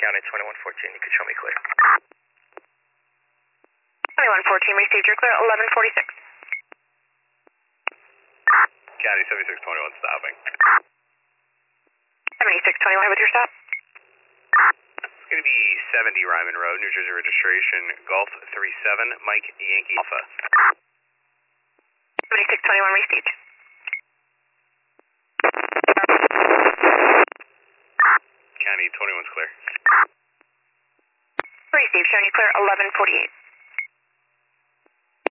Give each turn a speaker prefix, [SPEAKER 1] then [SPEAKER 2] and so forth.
[SPEAKER 1] County 2114, you could show me clear.
[SPEAKER 2] 2114, received, you're clear, 1146.
[SPEAKER 3] County 7621 stopping.
[SPEAKER 2] 7621 with your stop.
[SPEAKER 3] It's going to be 70 Ryman Road, New Jersey registration, Golf 37, Mike Yankee Alpha.
[SPEAKER 2] 7621 received.
[SPEAKER 3] County 21's clear.
[SPEAKER 2] Received, showing you clear, 1148.